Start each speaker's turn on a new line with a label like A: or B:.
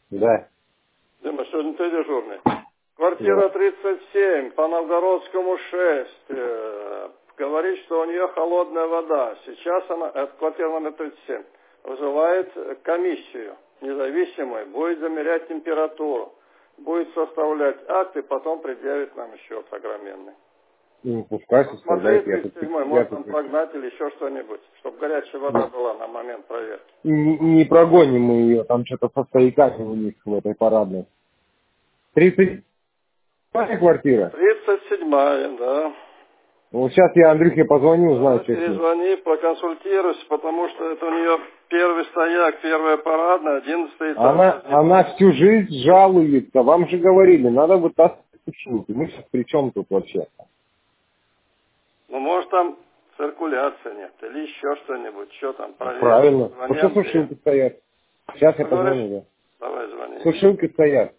A: Да.
B: Дима, сегодня ты дежурный. Квартира 37, по Новгородскому 6. Говорит, что у нее холодная вода. Сейчас она, это квартира номер 37, вызывает комиссию независимую, будет замерять температуру, будет составлять акт и потом предъявит нам счет огроменный.
A: Ну, пускай
B: Посмотри,
A: составляет.
B: 37-й, может там прогнать или еще что-нибудь, чтобы горячая вода была на момент проверки.
A: Не прогоним мы ее, там что-то со стояками у них в этой парадной. 37-я квартира?
B: 37-я, да.
A: Вот сейчас я Андрюхе позвоню, узнаю, что с ним.
B: Перезвони, проконсультируйся, потому что это у нее первый стояк, первая парадная, 11 этаж.
A: Она всю жизнь жалуется. Вам же говорили, надо вытаскивать сушилки. Мы сейчас при чем тут вообще?
B: Ну, может, там циркуляции нет, или еще что-нибудь, что там, проверить.
A: Правильно.
B: Звони
A: Вот что
B: Андрею.
A: сушилки стоят. Сейчас я
B: Что говоришь?
A: позвоню, да.
B: Давай звони.
A: Сушилки стоят.